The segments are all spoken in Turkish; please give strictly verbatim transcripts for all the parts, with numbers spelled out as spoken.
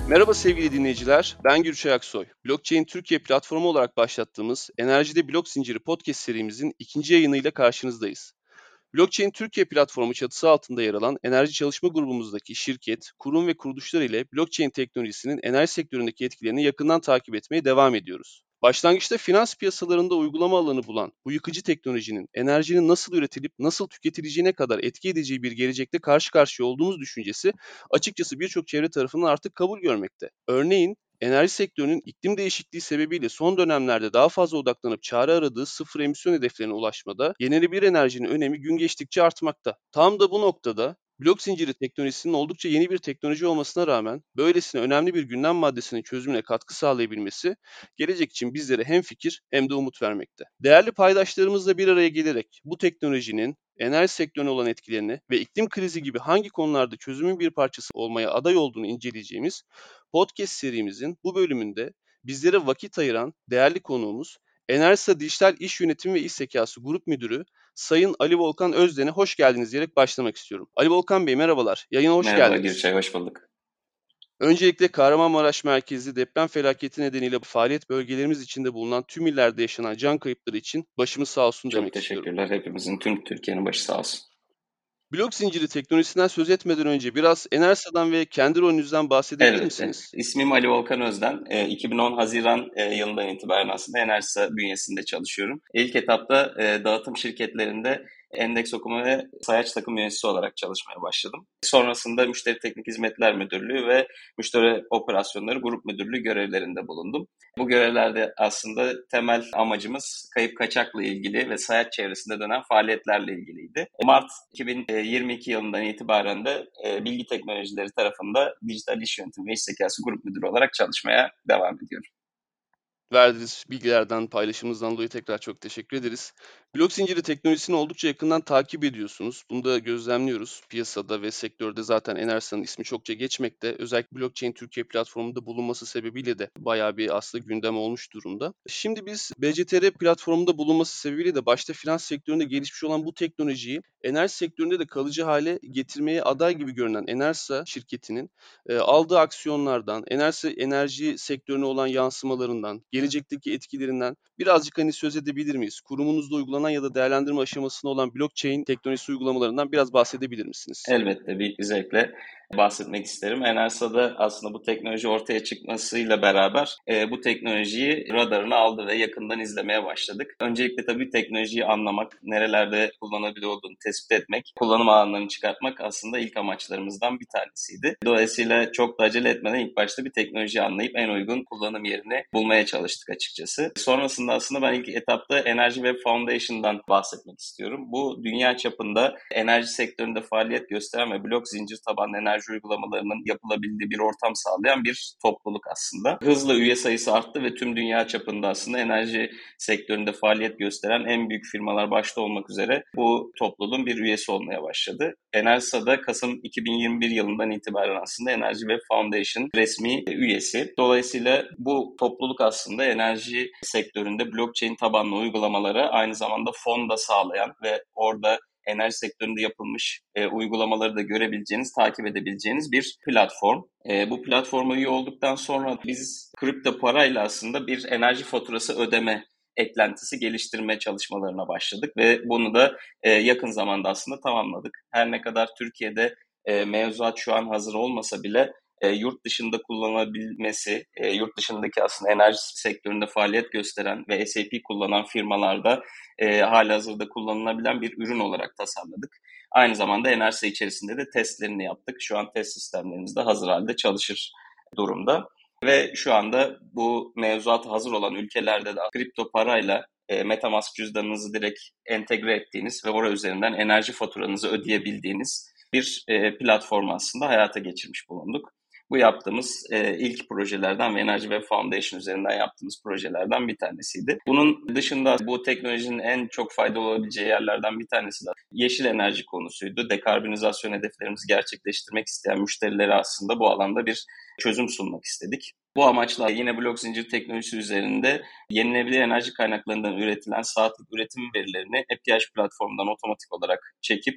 Merhaba sevgili dinleyiciler, ben Gürçay Aksoy. Blockchain Türkiye platformu olarak başlattığımız Enerjide Blok Zinciri podcast serimizin ikinci yayınıyla karşınızdayız. Blockchain Türkiye platformu çatısı altında yer alan enerji çalışma grubumuzdaki şirket, kurum ve kuruluşlar ile blockchain teknolojisinin enerji sektöründeki etkilerini yakından takip etmeye devam ediyoruz. Başlangıçta finans piyasalarında uygulama alanı bulan bu yıkıcı teknolojinin enerjinin nasıl üretilip nasıl tüketileceğine kadar etki edeceği bir gelecekte karşı karşıya olduğumuz düşüncesi açıkçası birçok çevre tarafından artık kabul görmekte. Örneğin enerji sektörünün iklim değişikliği sebebiyle son dönemlerde daha fazla odaklanıp çare aradığı sıfır emisyon hedeflerine ulaşmada yenilenebilir enerjinin önemi gün geçtikçe artmakta. Tam da bu noktada blok zinciri teknolojisinin oldukça yeni bir teknoloji olmasına rağmen böylesine önemli bir gündem maddesinin çözümüne katkı sağlayabilmesi gelecek için bizlere hem fikir hem de umut vermekte. Değerli paydaşlarımızla bir araya gelerek bu teknolojinin enerji sektörüne olan etkilerini ve iklim krizi gibi hangi konularda çözümün bir parçası olmaya aday olduğunu inceleyeceğimiz podcast serimizin bu bölümünde bizlere vakit ayıran değerli konuğumuz Enerjisa Dijital İş Yönetimi ve İş Zekası Grup Müdürü Sayın Ali Volkan Özden'e hoş geldiniz diyerek başlamak istiyorum. Ali Volkan Bey merhabalar, yayına hoş Merhaba geldiniz. Gürçay, hoş bulduk. Öncelikle Kahramanmaraş merkezli deprem felaketi nedeniyle faaliyet bölgelerimiz içinde bulunan tüm illerde yaşanan can kayıpları için başımız sağ olsun Çok demek istiyorum. teşekkürler. Hepimizin, tüm Türkiye'nin başı sağ olsun. Blok zinciri teknolojisinden söz etmeden önce biraz Enerjisa'dan ve kendi rolünüzden bahsedebilir Elbette. misiniz? İsmim Ali Volkan Özden. E, iki bin on Haziran e, yılından itibaren aslında Enerjisa bünyesinde çalışıyorum. İlk etapta e, dağıtım şirketlerinde endeks okuma ve sayaç takım yöneticisi olarak çalışmaya başladım. Sonrasında Müşteri Teknik Hizmetler Müdürlüğü ve Müşteri Operasyonları Grup Müdürlüğü görevlerinde bulundum. Bu görevlerde aslında temel amacımız kayıp kaçakla ilgili ve sayaç çevresinde dönen faaliyetlerle ilgiliydi. Mart iki bin yirmi iki yılından itibaren de bilgi teknolojileri tarafında Dijital İş Yönetimi ve İş Zekası Grup Müdürü olarak çalışmaya devam ediyorum. Verdiğiniz bilgilerden, paylaşımınızdan dolayı tekrar çok teşekkür ederiz. Blok zinciri teknolojisini oldukça yakından takip ediyorsunuz. Bunu da gözlemliyoruz. Piyasada ve sektörde zaten Enerjisa'nın ismi çokça geçmekte. Özellikle Blockchain Türkiye platformunda bulunması sebebiyle de bayağı bir aslında gündem olmuş durumda. Şimdi biz B C T R platformunda bulunması sebebiyle de başta finans sektöründe gelişmiş olan bu teknolojiyi enerji sektöründe de kalıcı hale getirmeye aday gibi görünen Enerjisa şirketinin e, aldığı aksiyonlardan, enerji, enerji sektörüne olan yansımalarından, gelecekteki etkilerinden birazcık hani söz edebilir miyiz? Kurumunuzda uygulanan ya da değerlendirme aşamasında olan blockchain teknolojisi uygulamalarından biraz bahsedebilir misiniz? Elbette büyük bir zevkle bahsetmek isterim. Enerjisa'da aslında bu teknoloji ortaya çıkmasıyla beraber e, bu teknolojiyi radarına aldı ve yakından izlemeye başladık. Öncelikle tabii teknolojiyi anlamak, nerelerde kullanabilir olduğunu tespit etmek, kullanım alanlarını çıkartmak aslında ilk amaçlarımızdan bir tanesiydi. Dolayısıyla çok da acele etmeden ilk başta bir teknolojiyi anlayıp en uygun kullanım yerini bulmaya çalıştık açıkçası. Sonrasında aslında ben ilk etapta Enerji Web Foundation'dan bahsetmek istiyorum. Bu dünya çapında enerji sektöründe faaliyet gösteren ve blok zincir tabanlı enerji uygulamalarının yapılabildiği bir ortam sağlayan bir topluluk aslında. Hızla üye sayısı arttı ve tüm dünya çapında aslında enerji sektöründe faaliyet gösteren en büyük firmalar başta olmak üzere bu topluluğun bir üyesi olmaya başladı. Enerjisa'da Kasım iki bin yirmi bir yılından itibaren aslında Enerji Web Foundation resmi üyesi. Dolayısıyla bu topluluk aslında enerji sektöründe blockchain tabanlı uygulamalara aynı zamanda fon da sağlayan ve orada enerji sektöründe yapılmış e, uygulamaları da görebileceğiniz, takip edebileceğiniz bir platform. E, bu platforma üye olduktan sonra biz kripto parayla aslında bir enerji faturası ödeme eklentisi geliştirme çalışmalarına başladık ve bunu da e, yakın zamanda aslında tamamladık. Her ne kadar Türkiye'de e, mevzuat şu an hazır olmasa bile E, yurt dışında kullanılabilmesi, e, yurt dışındaki aslında enerji sektöründe faaliyet gösteren ve S A P kullanan firmalarda e, halihazırda kullanılabilen bir ürün olarak tasarladık. Aynı zamanda Enerjisa içerisinde de testlerini yaptık. Şu an test sistemlerimiz de hazır halde çalışır durumda. Ve şu anda bu mevzuat hazır olan ülkelerde de kripto parayla e, MetaMask cüzdanınızı direkt entegre ettiğiniz ve oraya üzerinden enerji faturanızı ödeyebildiğiniz bir e, platform aslında hayata geçirmiş bulunduk. Bu yaptığımız e, ilk projelerden ve Enerji Web Foundation üzerinden yaptığımız projelerden bir tanesiydi. Bunun dışında bu teknolojinin en çok faydalı olabileceği yerlerden bir tanesi de yeşil enerji konusuydu. Dekarbonizasyon hedeflerimizi gerçekleştirmek isteyen müşterilere aslında bu alanda bir çözüm sunmak istedik. Bu amaçla yine blok zincir teknolojisi üzerinde yenilenebilir enerji kaynaklarından üretilen saatlik üretim verilerini A P I platformundan otomatik olarak çekip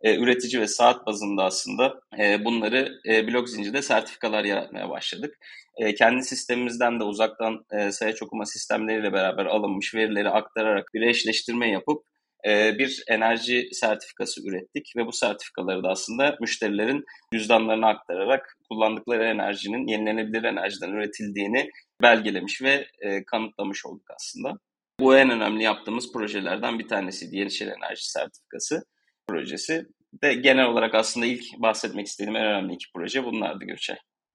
e, üretici ve saat bazında aslında e, bunları e, blok zincirde sertifikalar yaratmaya başladık. E, kendi sistemimizden de uzaktan e, sayaç okuma sistemleriyle beraber alınmış verileri aktararak bir eşleştirme yapıp e, bir enerji sertifikası ürettik ve bu sertifikaları da aslında müşterilerin cüzdanlarına aktararak kullandıkları enerjinin yenilenebilir enerjiden üretildiğini belgelemiş ve e, kanıtlamış olduk aslında. Bu en önemli yaptığımız projelerden bir tanesiydi. Yenişehir Enerji Sertifikası projesi. De genel olarak aslında ilk bahsetmek istediğim en önemli iki proje bunlardı Gökçe.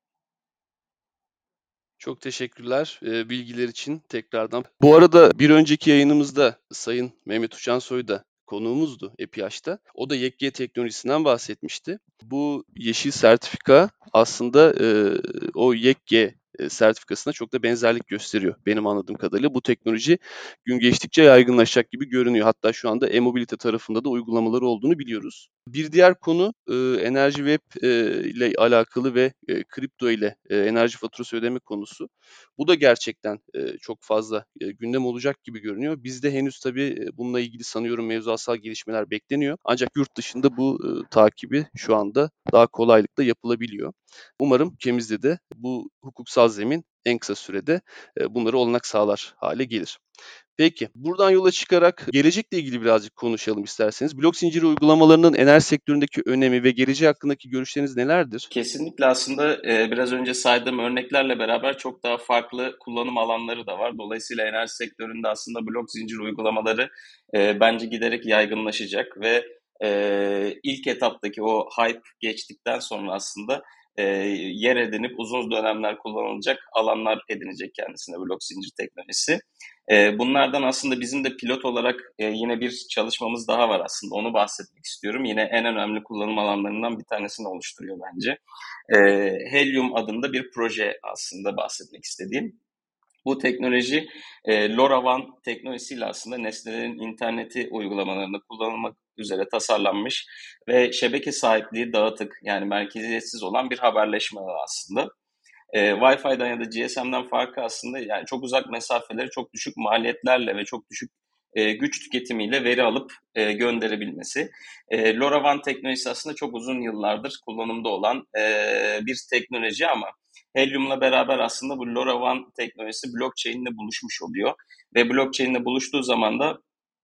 Çok teşekkürler e, bilgiler için tekrardan. Bu arada bir önceki yayınımızda Sayın Mehmet Uçansoy da konuğumuzdu EPİAŞ'ta. O da YEKGE teknolojisinden bahsetmişti. Bu yeşil sertifika aslında e, o YEKGE e, sertifikasına çok da benzerlik gösteriyor benim anladığım kadarıyla. Bu teknoloji gün geçtikçe yaygınlaşacak gibi görünüyor. Hatta şu anda e-mobilite tarafında da uygulamaları olduğunu biliyoruz. Bir diğer konu e, enerji web e, ile alakalı ve e, kripto ile e, enerji faturası ödeme konusu. Bu da gerçekten e, çok fazla e, gündem olacak gibi görünüyor. Bizde henüz tabii e, bununla ilgili sanıyorum mevzuatsal gelişmeler bekleniyor. Ancak yurt dışında bu e, takibi şu anda daha kolaylıkla yapılabiliyor. Umarım ülkemizde de bu hukuksal zemin en kısa sürede e, bunları olanak sağlar hale gelir. Peki, buradan yola çıkarak gelecekle ilgili birazcık konuşalım isterseniz. Blok zinciri uygulamalarının enerji sektöründeki önemi ve geleceği hakkındaki görüşleriniz nelerdir? Kesinlikle aslında e, biraz önce saydığım örneklerle beraber çok daha farklı kullanım alanları da var. Dolayısıyla enerji sektöründe aslında blok zincir uygulamaları e, bence giderek yaygınlaşacak ve e, ilk etaptaki o hype geçtikten sonra aslında e, yer edinip uzun dönemler kullanılacak alanlar edinecek kendisine blok zincir teknolojisi. E, bunlardan aslında bizim de pilot olarak e, yine bir çalışmamız daha var aslında. Onu bahsetmek istiyorum. Yine en önemli kullanım alanlarından bir tanesini oluşturuyor bence. E, Helium adında bir proje aslında bahsetmek istediğim. Bu teknoloji e, LoRaWAN teknolojisiyle aslında nesnelerin interneti uygulamalarında kullanılmak üzere tasarlanmış ve şebeke sahipliği dağıtık yani merkeziyetsiz olan bir haberleşme ağı aslında. E, Wi-Fi'den ya da G S M'den farkı aslında yani çok uzak mesafeleri çok düşük maliyetlerle ve çok düşük e, güç tüketimiyle veri alıp e, gönderebilmesi. E, LoRaWAN teknolojisi aslında çok uzun yıllardır kullanımda olan e, bir teknoloji ama Helium'la beraber aslında bu LoRaWAN teknolojisi blockchain ile buluşmuş oluyor. Ve blockchain ile buluştuğu zaman da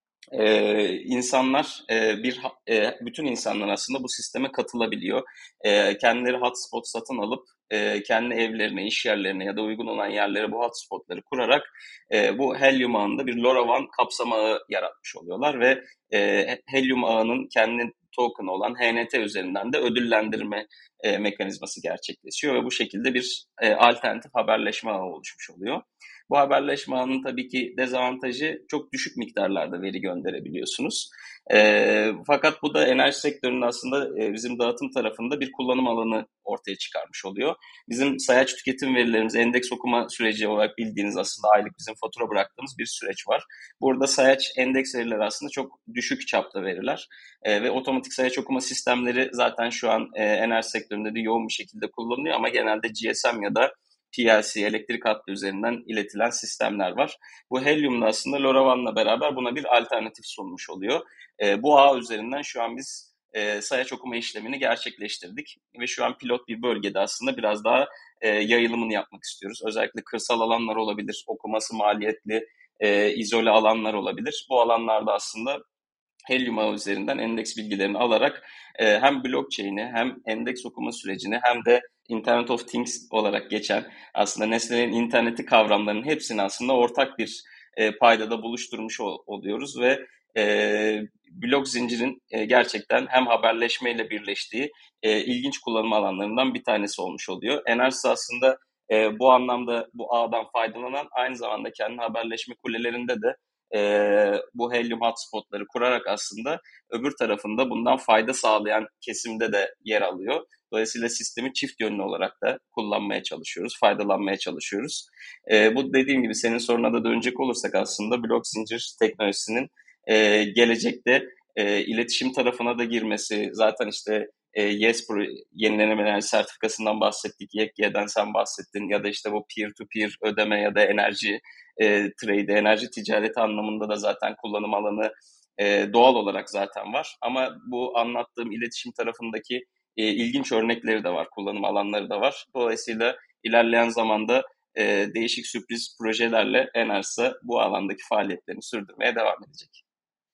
ee, insanlar e, bir e, bütün insanlar aslında bu sisteme katılabiliyor. E, kendileri hotspot satın alıp e, kendi evlerine, iş yerlerine ya da uygun olan yerlere bu hotspotları kurarak e, bu Helium ağında bir LoRaWAN kapsama ağı yaratmış oluyorlar ve e, Helium ağının kendi token olan H N T üzerinden de ödüllendirme e, mekanizması gerçekleşiyor ve bu şekilde bir e, alternatif haberleşme ağı oluşmuş oluyor. Bu haberleşme ağının tabii ki dezavantajı çok düşük miktarlarda veri gönderebiliyorsunuz. E, fakat bu da enerji sektörünün aslında e, bizim dağıtım tarafında bir kullanım alanı ortaya çıkarmış oluyor. Bizim sayaç tüketim verilerimiz endeks okuma süreci olarak bildiğiniz aslında aylık bizim fatura bıraktığımız bir süreç var. Burada sayaç endeks verileri aslında çok düşük çapta veriler e, ve otomatik sayaç okuma sistemleri zaten şu an e, enerji sektöründe de yoğun bir şekilde kullanılıyor ama genelde G S M ya da P L C, elektrik hattı üzerinden iletilen sistemler var. Bu Helium'da aslında LoRaWAN'la beraber buna bir alternatif sunmuş oluyor. E, bu ağ üzerinden şu an biz e, sayaç okuma işlemini gerçekleştirdik ve şu an pilot bir bölgede aslında biraz daha e, yayılımını yapmak istiyoruz. Özellikle kırsal alanlar olabilir, okuması maliyetli, e, izole alanlar olabilir. Bu alanlarda aslında Helium ağı üzerinden endeks bilgilerini alarak e, hem blockchain'i hem endeks okuma sürecini hem de Internet of Things olarak geçen aslında nesnelerin interneti kavramlarının hepsini aslında ortak bir e, paydada buluşturmuş ol, oluyoruz ve e, blok zincirin e, gerçekten hem haberleşmeyle birleştiği e, ilginç kullanım alanlarından bir tanesi olmuş oluyor. Enerjisi aslında e, bu anlamda bu ağdan faydalanan aynı zamanda kendi haberleşme kulelerinde de e, bu Helium hotspotları kurarak aslında öbür tarafında bundan fayda sağlayan kesimde de yer alıyor. Dolayısıyla sistemi çift yönlü olarak da kullanmaya çalışıyoruz, faydalanmaya çalışıyoruz. E, bu dediğim gibi senin soruna da dönecek olursak aslında blok zincir teknolojisinin e, gelecekte e, iletişim tarafına da girmesi, zaten işte e, Yes Pro yenilenebilir enerji sertifikasından bahsettik, YEKGE'den sen bahsettin ya da işte bu peer-to-peer ödeme ya da enerji e, trade, enerji ticareti anlamında da zaten kullanım alanı e, doğal olarak zaten var. Ama bu anlattığım iletişim tarafındaki e, ilginç örnekleri de var, kullanım alanları da var. Dolayısıyla ilerleyen zamanda e, değişik sürpriz projelerle Enersa bu alandaki faaliyetlerini sürdürmeye devam edecek.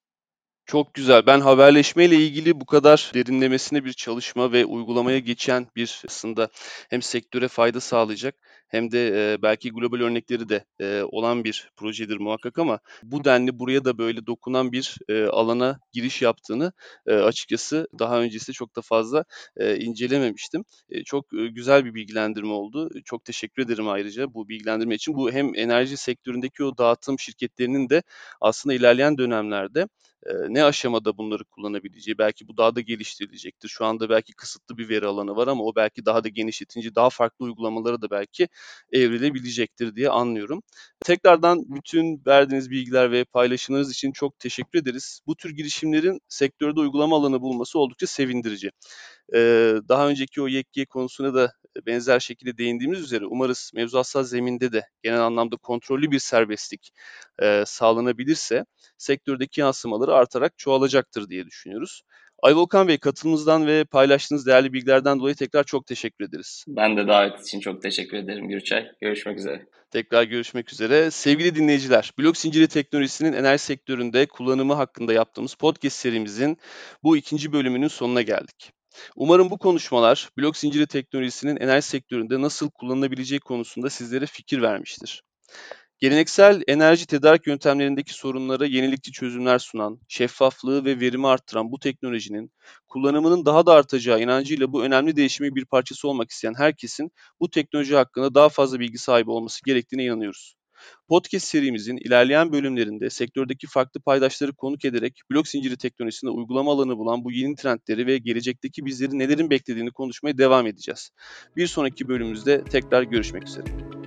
Çok güzel. Ben haberleşmeyle ilgili bu kadar derinlemesine bir çalışma ve uygulamaya geçen bir aslında hem sektöre fayda sağlayacak hem de e, belki global örnekleri de e, olan bir projedir muhakkak ama bu denli buraya da böyle dokunan bir e, alana giriş yaptığını e, açıkçası daha öncesinde çok da fazla e, incelememiştim. E, çok e, güzel bir bilgilendirme oldu. Çok teşekkür ederim ayrıca bu bilgilendirme için. Bu hem enerji sektöründeki o dağıtım şirketlerinin de aslında ilerleyen dönemlerde Eee, ne aşamada bunları kullanabileceği, belki bu daha da geliştirilecektir. Şu anda belki kısıtlı bir veri alanı var ama o belki daha da genişletince daha farklı uygulamalara da belki evrilebilecektir diye anlıyorum. Tekrardan bütün verdiğiniz bilgiler ve paylaşımlarınız için çok teşekkür ederiz. Bu tür girişimlerin sektörde uygulama alanı bulması oldukça sevindirici. Eee, daha önceki o yetki konusuna da benzer şekilde değindiğimiz üzere umarız mevzuatsal zeminde de genel anlamda kontrollü bir serbestlik eee, sağlanabilirse sektördeki yansımaları artarak çoğalacaktır diye düşünüyoruz. Ayvolkan Bey, katılımınızdan ve paylaştığınız değerli bilgilerden dolayı tekrar çok teşekkür ederiz. Ben de davet için çok teşekkür ederim Gürçay. Görüşmek üzere. Tekrar görüşmek üzere. Sevgili dinleyiciler, blok zinciri teknolojisinin enerji sektöründe kullanımı hakkında yaptığımız podcast serimizin bu ikinci bölümünün sonuna geldik. Umarım bu konuşmalar blok zinciri teknolojisinin enerji sektöründe nasıl kullanılabileceği konusunda sizlere fikir vermiştir. Geleneksel enerji tedarik yöntemlerindeki sorunlara yenilikçi çözümler sunan, şeffaflığı ve verimi arttıran bu teknolojinin kullanımının daha da artacağı inancıyla bu önemli değişimin bir parçası olmak isteyen herkesin bu teknoloji hakkında daha fazla bilgi sahibi olması gerektiğine inanıyoruz. Podcast serimizin ilerleyen bölümlerinde sektördeki farklı paydaşları konuk ederek blok zinciri teknolojisinde uygulama alanı bulan bu yeni trendleri ve gelecekteki bizleri nelerin beklediğini konuşmaya devam edeceğiz. Bir sonraki bölümümüzde tekrar görüşmek üzere.